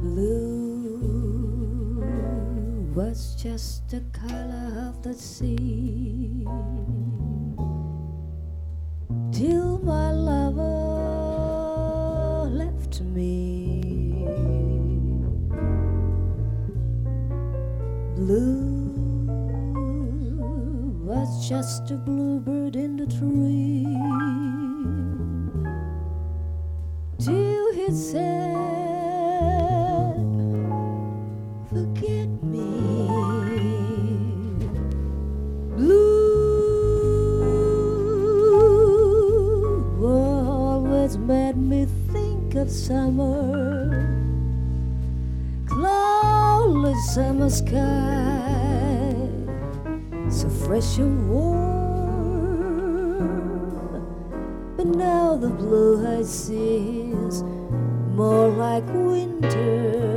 Blue was just the color of the sea till my lover left me. Blue was just a bluebird in the tree till he said, forget me. Blue always made me think of summer, cloudless summer sky, so fresh and warm. But now the blue I see is more like winter.